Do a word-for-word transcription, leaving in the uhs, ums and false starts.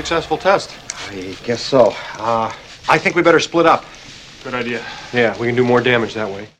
successful test. I guess so. Uh, I think we better split up. Good idea. Yeah, we can do more damage that way.